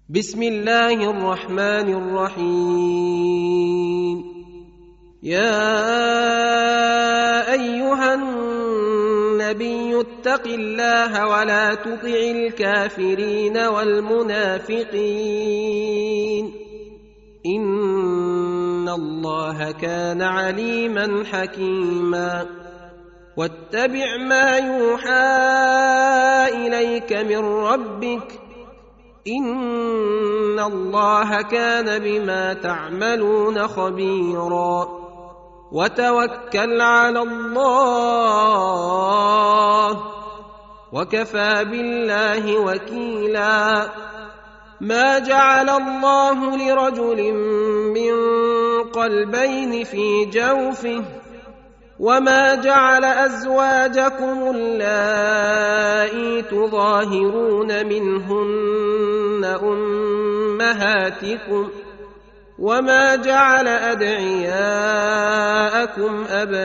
بسم الله الرحمن الرحيم. يا أيها النبي اتق الله ولا تطع الكافرين والمنافقين إن الله كان عليما حكيما. واتبع ما يوحى إليك من ربك إن الله كان بما تعملون خبيرا. وتوكل على الله وكفى بالله وكيلا. ما جعل الله لرجل من قلبين في جوفه وما جعل أزواجكم اللائي تظاهرون منهن أمهاتكم وما جعل أدعياءكم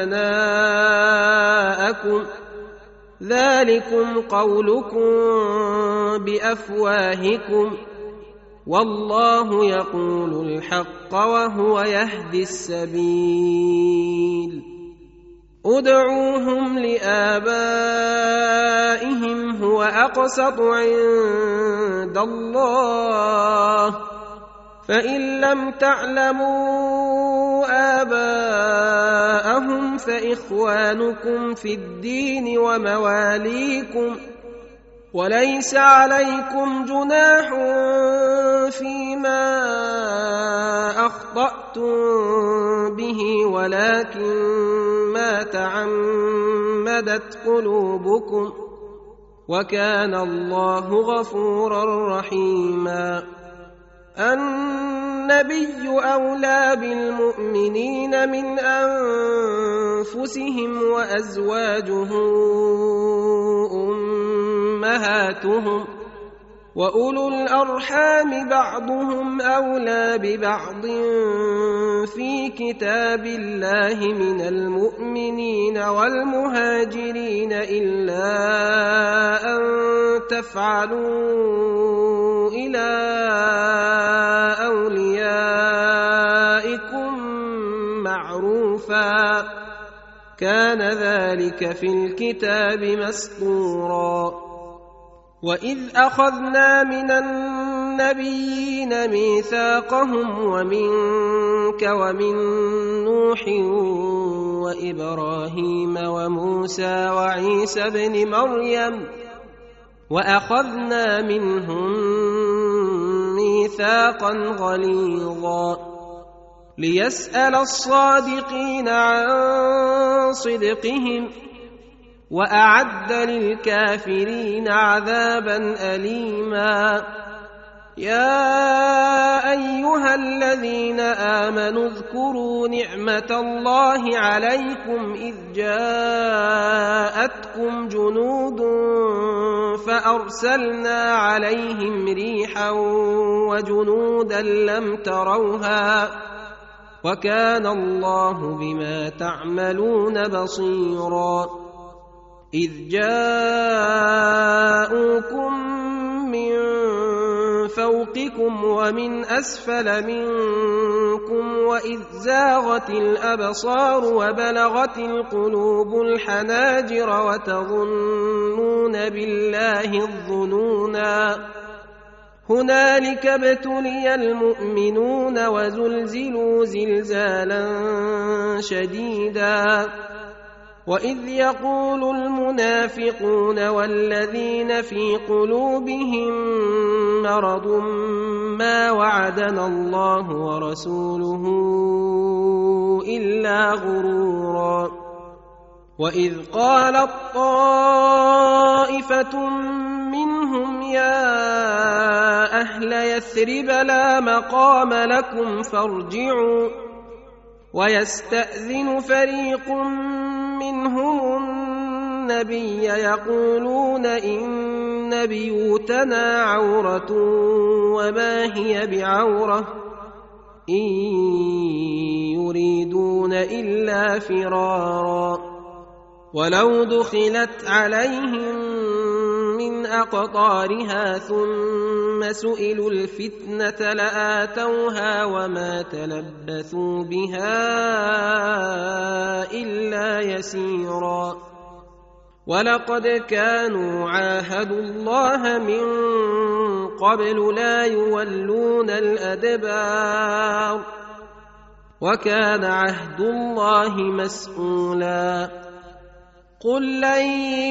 أبناءكم ذلكم قولكم بأفواهكم والله يقول الحق وهو يهدي السبيل. ادعوهم لآبائهم هو أقسط عند الله فإن لم تعلموا آباءهم فإخوانكم في الدين ومواليكم وليس عليكم جناح فيما أخطأتم به ولكن ما تعمدت قلوبكم وكان الله غفورا رحيما. النبي أولى بالمؤمنين من أنفسهم وأزواجه أمهاتهم وأولو الأرحام بعضهم أولى ببعض في كتاب الله من المؤمنين والمهاجرين إلا أن تفعلوا إلى أوليائكم معروفا كان ذلك في الكتاب مسطورا. وإذ أخذنا من النبيين ميثاقهم ومنك ومن نوح وإبراهيم وموسى وعيسى بن مريم وأخذنا منهم ميثاقا غليظا ليسأل الصادقين عن صدقهم وأعد للكافرين عذابا أليما. يا أيها الذين آمنوا اذكروا نعمة الله عليكم إذ جاءتكم جنود فأرسلنا عليهم ريحا وجنودا لم تروها وكان الله بما تعملون بصيرا. إذ جاءوكم من فوقكم ومن أسفل منكم وإذ زاغت الأبصار وبلغت القلوب الحناجر وتظنون بالله الظنونا هنالك ابتلي المؤمنون وزلزلوا زلزالا شديدا. وإذ يقول المنافقون والذين في قلوبهم مرض ما وعدنا الله ورسوله إلا غرورا. وإذ قالت طائفة منهم يا أهل يثرب لا مقام لكم فارجعوا ويستأذن فريق منهم النبي يقولون إن بيوتنا عورة وما هي بعورة إن يريدون إلا فرارا ولو دخلت عليهم من أقطارها ثم سئلوا الفتنة لآتوها وما تلبثوا بها إلا يسيرا ولقد كانوا عاهدوا الله من قبل لا يولون الأدبار وكان عهد الله مسؤولا قل لن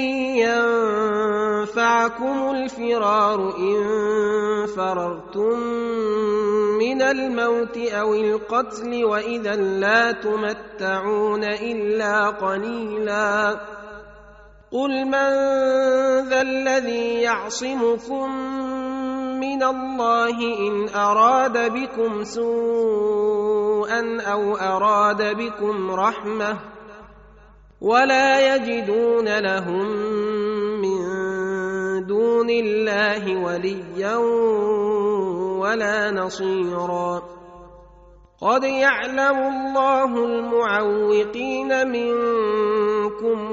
ينفعكم الفرار إن فررتم من الموت أو القتل وإذا لا تمتعون إلا قليلا قل من ذا الذي يعصمكم من الله إن أراد بكم سوءا أو أراد بكم رحمة ولا يجدون لهم من دون الله وليا ولا نصيرا قد يعلم الله المعوقين منكم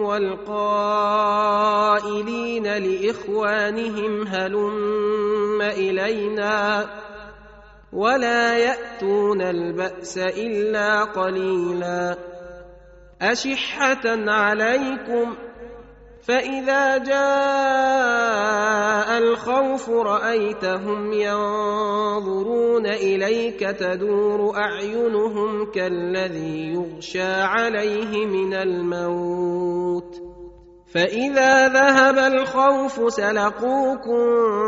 والقائلين لإخوانهم هلم إلينا ولا يأتون البأس إلا قليلا أشحة عليكم فإذا جاء الخوف رأيتهم ينظرون إليك تدور أعينهم كالذي يغشى عليه من الموت فإذا ذهب الخوف سلقوكم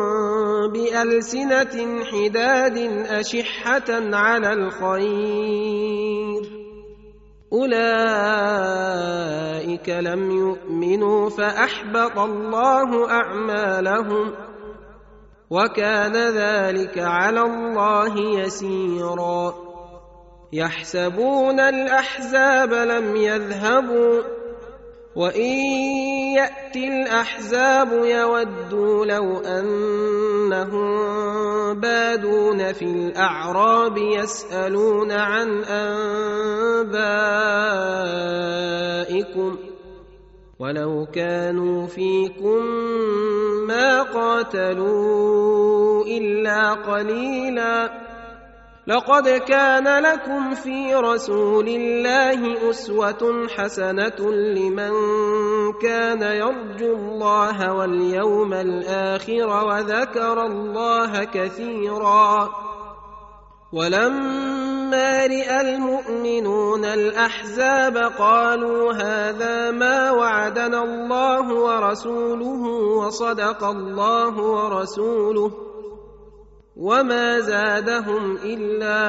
بألسنة حداد أشحة على الخير أولئك لم يؤمنوا فأحبط الله أعمالهم وكان ذلك على الله يسيرا يحسبون الأحزاب لم يذهبوا وإن يأتي الأحزاب يودوا لو أنهم بادون في الأعراب يسألون عن أنبائكم ولو كانوا فيكم ما قاتلوا إلا قليلا لقد كان لكم في رسول الله أسوة حسنة لمن كان يرجو الله واليوم الآخر وذكر الله كثيرا ولما رأى المؤمنون الأحزاب قالوا هذا ما وعدنا الله ورسوله وصدق الله ورسوله وما زادهم إلا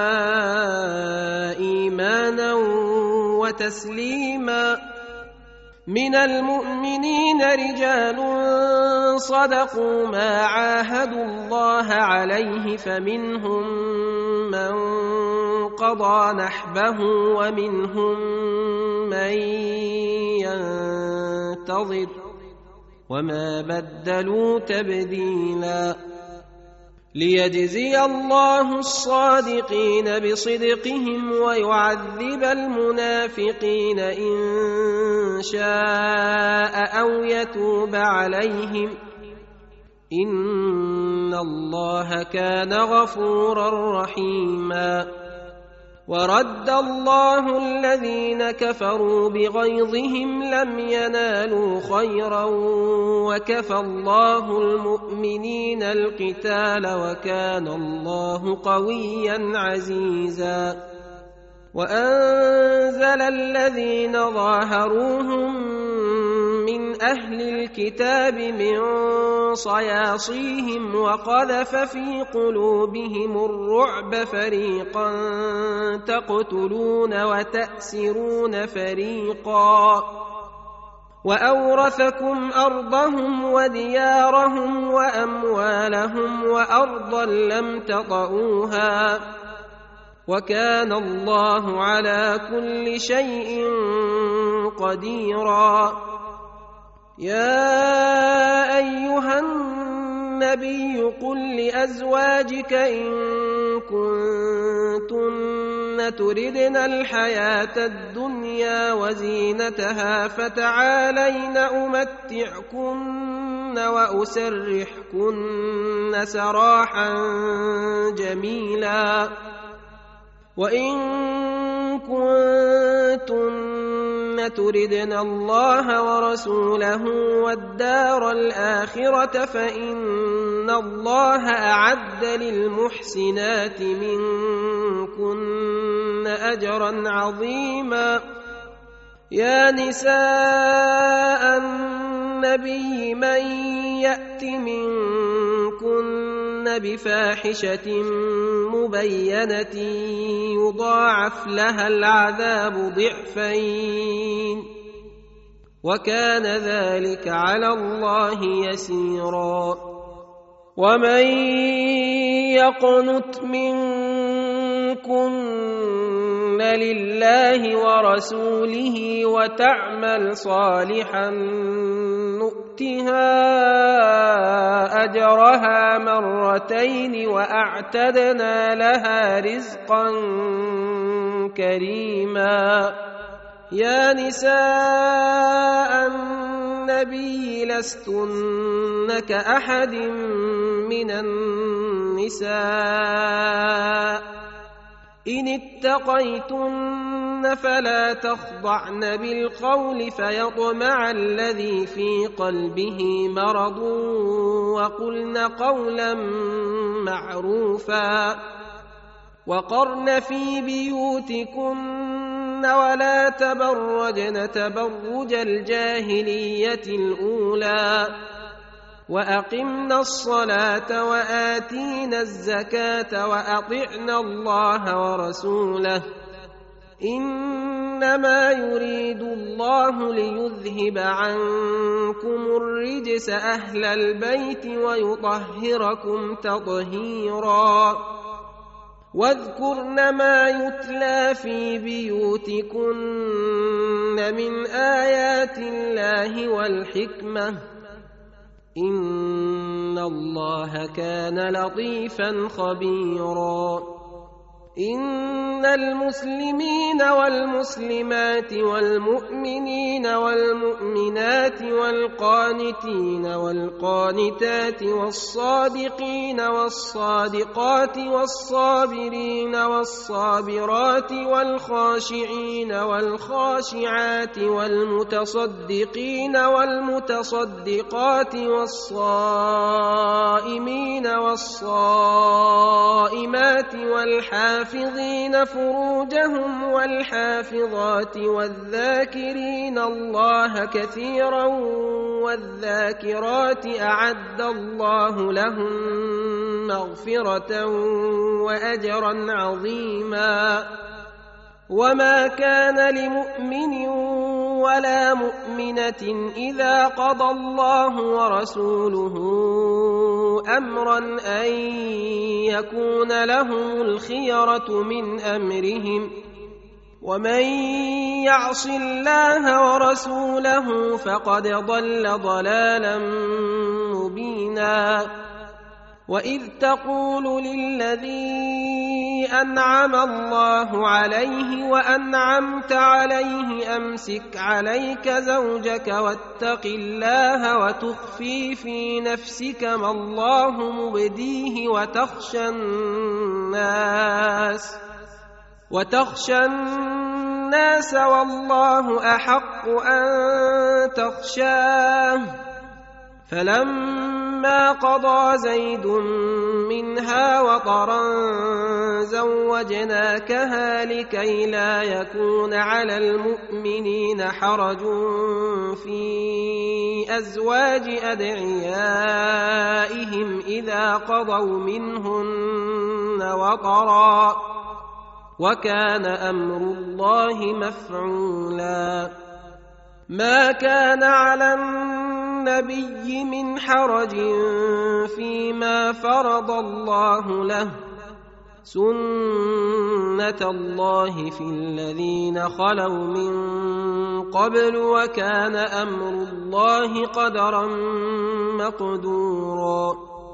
إيمانا وتسليما من المؤمنين رجال صدقوا ما عاهدوا الله عليه فمنهم من قضى نحبه ومنهم من ينتظر وما بدلوا تبديلا ليجزي الله الصادقين بصدقهم ويعذب المنافقين إن شاء أو يتوب عليهم إن الله كان غفورا رحيما ورد الله الذين كفروا بغيظهم لم ينالوا خيرا وكفى الله المؤمنين القتال وكان الله قويا عزيزا وأنزل الذين ظاهروهم من أهل الكتاب من صياصيهم وقذف في قلوبهم الرعب فريقا تقتلون وتأسرون فريقا وأورثكم أرضهم وديارهم وأموالهم وأرضا لم تطئوها وكان الله على كل شيء قديرا يا أيها النبي قل لأزواجك إن كنتن تردن الحياة الدنيا وزينتها فتعالين أمتعكن وأسرحكن سراحا جميلا وإن كنتن تردن الله ورسوله والدار الآخرة فإن الله أعد للمحسنات منكن أجرا عظيما يا نساء النبي من يأت منكن بفاحشة مبينة يضاعف لها العذاب ضعفين وكان ذلك على الله يسيرا ومن يقنت منكن لله ورسوله وتعمل صالحا نؤتها أجرها مرتين وأعتدنا لها رزقا كريما يا نساء النبي لستن كأحد من النساء إن اتقيتن فلا تخضعن بالقول فيطمع الذي في قلبه مرض وقلن قولا معروفا وقرن في بيوتكن ولا تبرجن تبرج الجاهلية الأولى وأقمنا الصلاة وآتينا الزكاة وأطعنا الله ورسوله إنما يريد الله ليذهب عنكم الرجس أهل البيت ويطهركم تطهيرا واذكرن ما يتلى في بيوتكن من آيات الله والحكمة إن الله كان لطيفا خبيرا إن المسلمين والمسلمات والمؤمنين والمؤمنات والقانتين والقانتات والصادقين والصادقات والصابرين والصابرات والخاشعين والخاشعات والمتصدقين والمتصدقات والصائمين والصائمات والحافظين فروجهم والحافظات والذاكرين الله كثيرا والذاكرات أعد الله لهم مغفرة وأجرا عظيما وما كان لمؤمن ولا مؤمنة إذا قضى الله ورسوله أمرا أن يكون لهم الخيرة من أمرهم ومن يعص الله ورسوله فقد ضل ضلالا مبينا وإذ تقول للذي أنعم الله عليه وأنعمت عليه أمسك عليك زوجك واتق الله وتخفي في نفسك ما الله مبديه وتخشى الناس والله أحق أن تخشاه فلما قضى زيد منها وطرا زوجناكها لكي لا يكون على المؤمنين حرج في أزواج أدعيائهم إذا قضوا منهن وطرا وكان أمر الله مفعولا ما كان على النبي من حرج فيما فرض الله له سنة الله في الذين خلوا من قبل وكان أمر الله قدرا مقدورا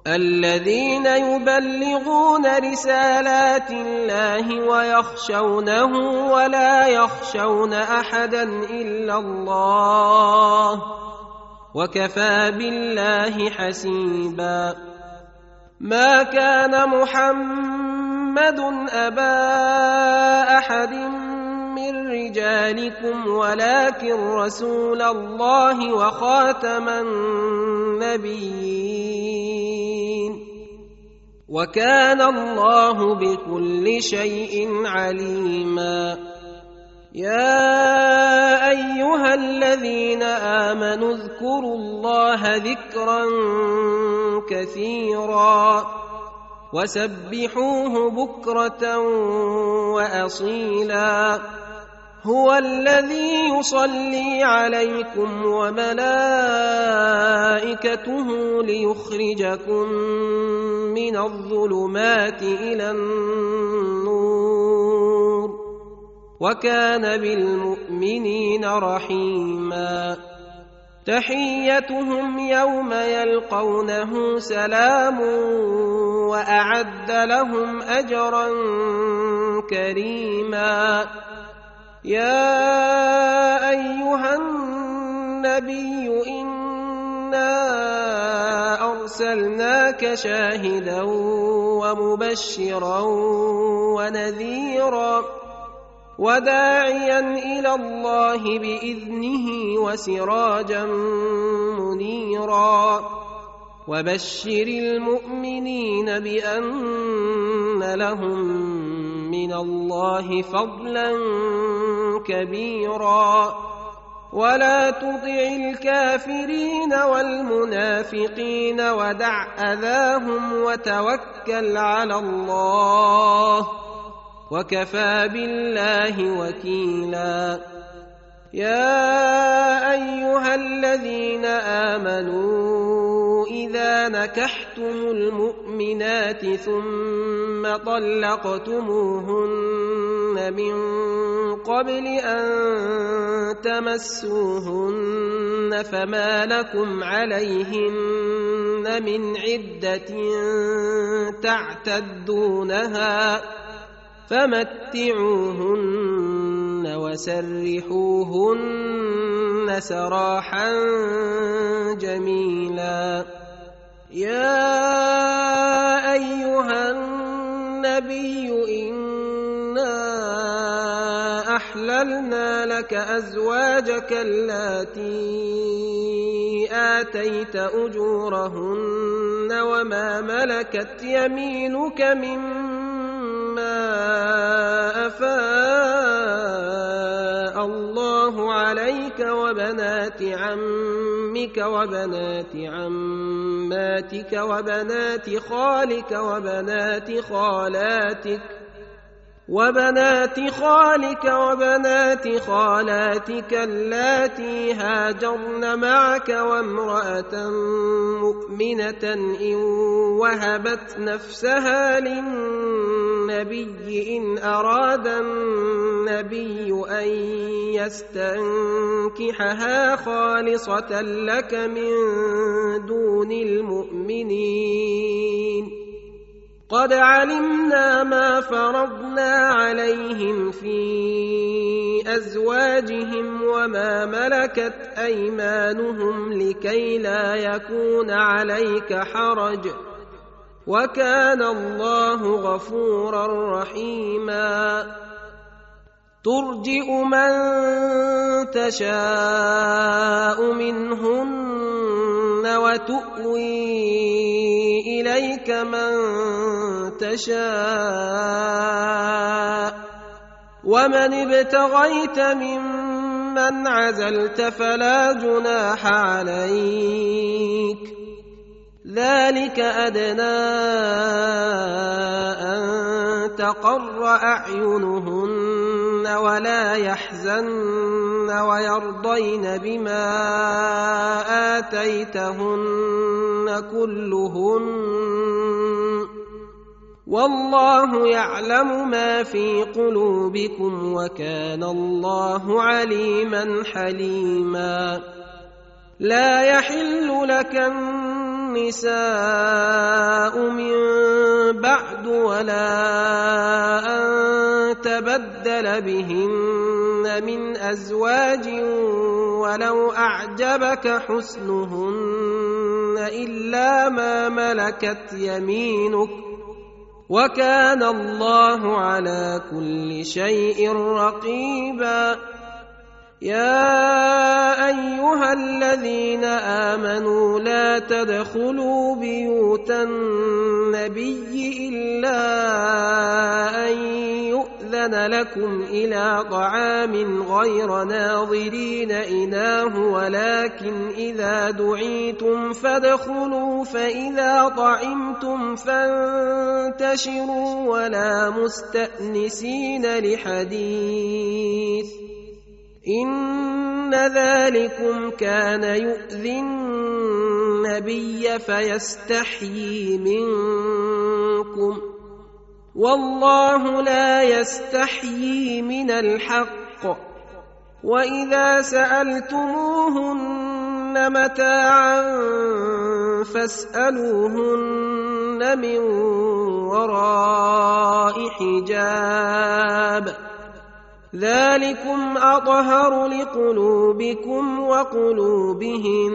الذين يبلغون رسالات الله ويخشونه ولا يخشون أحدا إلا الله وكفى بالله حسيبا. ما كان محمد أبا أحد من رجالكم ولكن رسول الله وخاتم النبيين وكان الله بكل شيء عليما. يا أيها الذين آمنوا اذكروا الله ذكرا كثيرا وسبحوه بكرة وأصيلا. هو الذي يصلي عليكم وملائكته ليخرجكم من الظلمات إلى النور وكان بالمؤمنين رحيما. تحيتهم يوم يلقونه سلام وأعد لهم أجرا كريما. يا أيها النبي إنا أرسلناك شاهدا ومبشرا ونذيرا وداعيا إلى الله بإذنه وسراجا منيرا. وبشر المؤمنين بأن لهم من الله فضلا كبيرا. ولا تطع الكافرين والمنافقين ودع أذاهم وتوكل على الله وكفى بالله وكيلا. يا أيها الذين آمنوا إذا نكحتم المؤمنات ثم طلقتموهن من قبل أن تمسوهن فما لكم عليهن من عدة تعتدونها فمتعوهن وسرحوهن سراحا جميلا. يا أيها النبي إنا أحللنا لك أزواجك اللاتي آتيت أجورهن وما ملكت يمينك مما أفاء الله عليك وبنات عمك وبنات عماتك وبنات خالك وبنات خالاتك اللاتي هاجرن معك وامرأة مؤمنة إن وهبت نفسها للنبي إن أراد النبي أن يستنكحها خالصة لك من دون المؤمنين. قد علمنا ما فرضنا عليهم في أزواجهم وما ملكت أيمانهم لكي لا يكون عليك حرج وكان الله غفورا رحيما. ترجئ من تشاء منهن وتؤوي إليك من تشاء ومن ابتغيت ممن عزلت فلا جناح عليك. ذلك أدنى أن تقر أعينهن ولا يحزن ويرضين بما آتيتهن كلهن والله يعلم ما في قلوبكم وكان الله عليما حليما. لا يحل لك النساء من بعد ولا أن تبدل بهن من أزواج ولو أعجبك حسنهن إلا ما ملكت يمينك وكان الله على كل شيء رقيبا. يا أيها الذين آمنوا لا تدخلوا بيوت النبي إلا أن يؤذن لكم إلى طعام غير ناظرين إناه ولكن إذا دعيتم فادخلوا فإذا طعمتم فانتشروا ولا مستأنسين لحديث إن ذلكم كان يؤذي النبي فيستحيي منكم والله لا يستحيي من الحق. وإذا سألتموهن متاعا فاسألوهن من وراء حجاب ذلكم أطهر لقلوبكم وقلوبهن.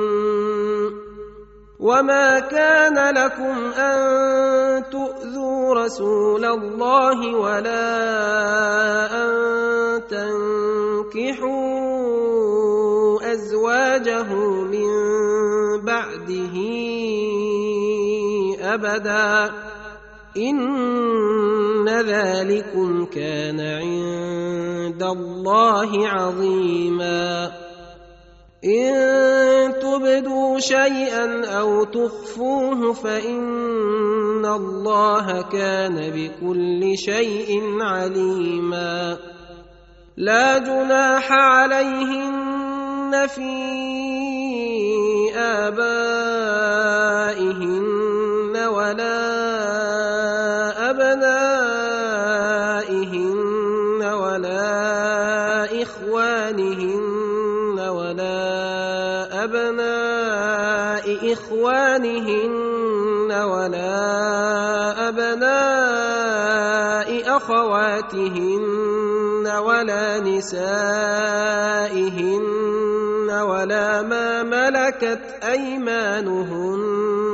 وما كان لكم أن تؤذوا رسول الله ولا أن تنكحوا أزواجه من بعده أبدا إن ذلكم كان عند الله عظيما. إن تبدوا شيئا أو تخفوه فإن الله كان بكل شيء عليما. لا جناح عليهن في آبائهن ولا أبنائهن ولا إخوانهن ولا أبناء إخوانهن ولا أبناء أخواتهن ولا نسائهن ولا ما ملكت أيمانهن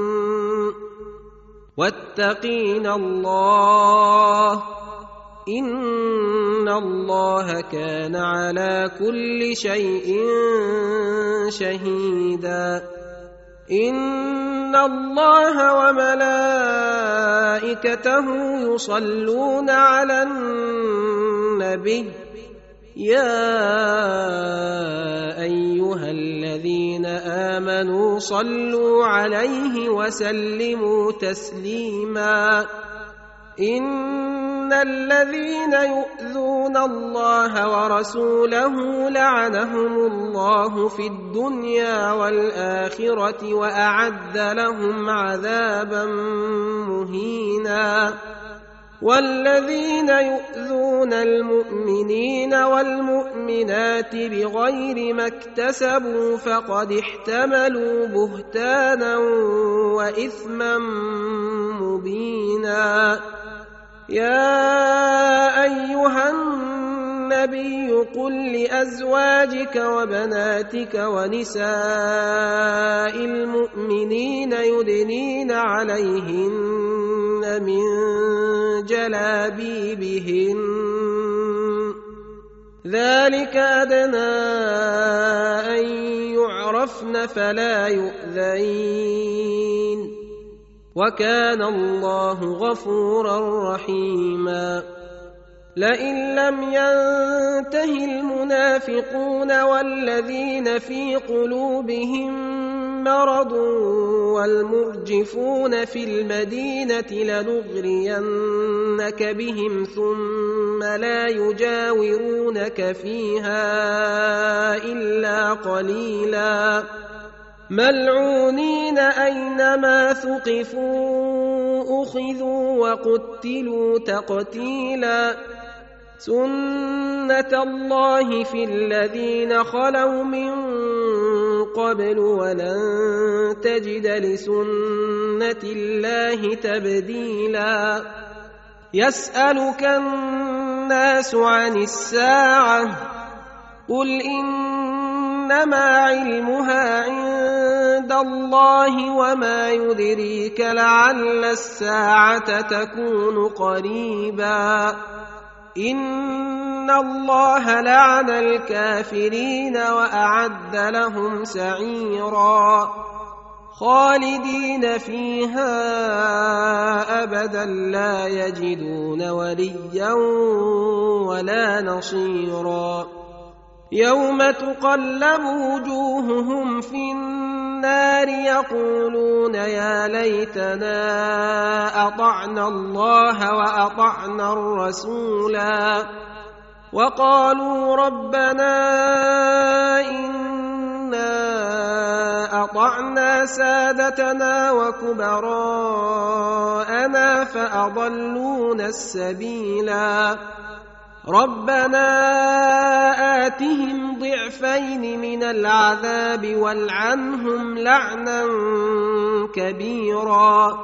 واتقين الله إن الله كان على كل شيء شهيدا. إن الله وملائكته يصلون على النبي يا أيها الذين آمنوا صلوا عليه وسلموا تسليما. إن الذين يؤذون الله ورسوله لعنهم الله في الدنيا والآخرة وأعد لهم عذابا مهينا. والذين يؤذون المؤمنين والمؤمنات بغير ما اكتسبوا فقد احتملوا بهتانا وإثما مبينا. يا أيها النبي قل لأزواجك وبناتك ونساء المؤمنين يدنين عليهن من جلابيبهن ذلك أدنى أن يعرفن فلا يؤذين وكان الله غفورا رحيما. لئن لم ينته المنافقون والذين في قلوبهم مرض والمرجفون في المدينة لنغرينك بهم ثم لا يجاورونك فيها إلا قليلا ملعونين أينما ثقفوا أخذوا وقتلوا تقتيلا. سنة الله في الذين خلوا من قبل ولن تجد لسنة الله تبديلا يسألك الناس عن الساعة قل إنما علمها عند الله وما يدريك لعل الساعة تكون قريبا إن الله لعن الكافرين وأعد لهم سعيرا خالدين فيها أبدا لا يجدون وليا ولا نصيرا يوم تقلب وجوههم في النار يقولون يا ليتنا أطعنا الله وأطعنا الرسولا وقالوا ربنا إنا أطعنا سادتنا وكبراءنا فأضلونا السبيلا ربنا آتهم ضعفين من العذاب والعنهم لعنا كبيرا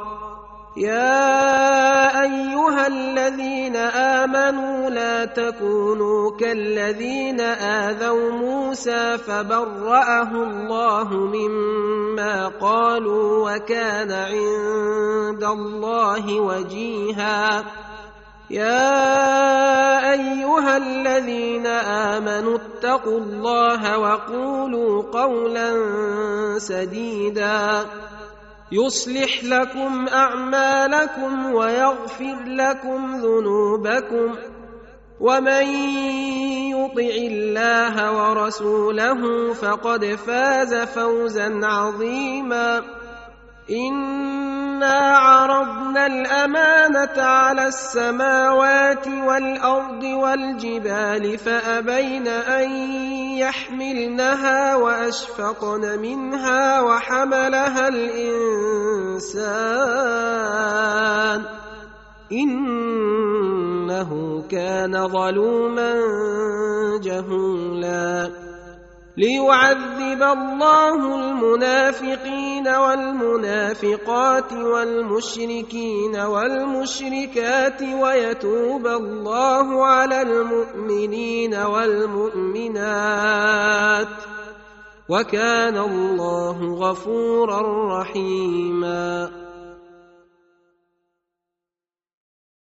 يا أيها الذين آمنوا لا تكونوا كالذين آذوا موسى فبرأه الله مما قالوا وكان عند الله وجيها يا أيها الذين آمنوا اتقوا الله وقولوا قولا سديدا يصلح لكم أعمالكم ويغفر لكم ذنوبكم ومن يطع الله ورسوله فقد فاز فوزا عظيما إنا عرضنا الأمانة على السماوات والأرض والجبال فأبين أن يحملنها وأشفقن منها وحملها الإنسان إنه كان ظلوما جهولا ليعذب الله المنافقين والمنافقات والمشركين والمشركات ويتوب الله على المؤمنين والمؤمنات وكان الله غفورا رحيما